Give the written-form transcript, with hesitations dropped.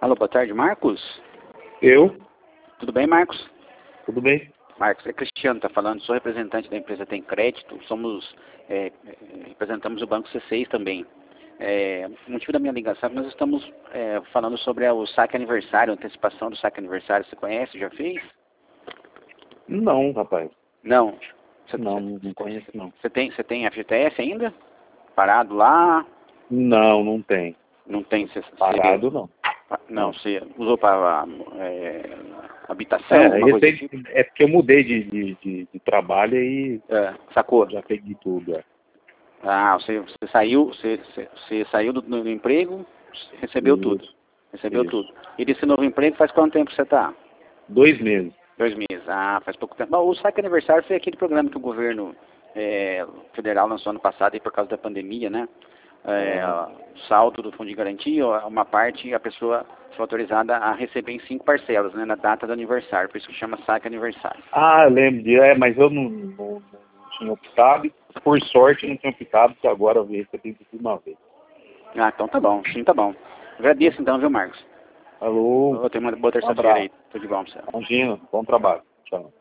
Alô, boa tarde, Marcos? Eu? Tudo bem, Marcos? Tudo bem? Marcos, é Cristiano, está falando, sou representante da empresa Tem Crédito, representamos o Banco C6 também. O motivo da minha ligação é que nós estamos falando sobre o saque aniversário, a antecipação do saque aniversário, você conhece, já fez? Não, rapaz. Não. Não conheço, não. Você tem FGTS ainda? Parado lá? Não tem. Não tem? Parado, não. Não, você usou para habitação, alguma coisa do tipo? É porque eu mudei de trabalho e Sacou? já peguei tudo. Ah, você saiu do emprego, recebeu tudo. Recebeu Isso. tudo. E desse novo emprego faz quanto tempo você está? 2 meses. 2 meses. Ah, faz pouco tempo. Bom, o saque aniversário foi aquele programa que o governo federal lançou ano passado aí por causa da pandemia, né? O saldo do fundo de garantia, uma parte a pessoa foi autorizada a receber em 5 parcelas, né? Na data do aniversário, por isso que chama saque aniversário. Ah, eu lembro mas eu não tinha optado. Por sorte não tinha optado, porque agora eu vi que eu tenho que ir uma vez. Ah, então tá bom, sim, tá bom. Agradeço então, viu, Marcos? Alô? Tenha uma boa terça-feira aí. Tudo de bom pra você. Imagina, bom trabalho. Tchau.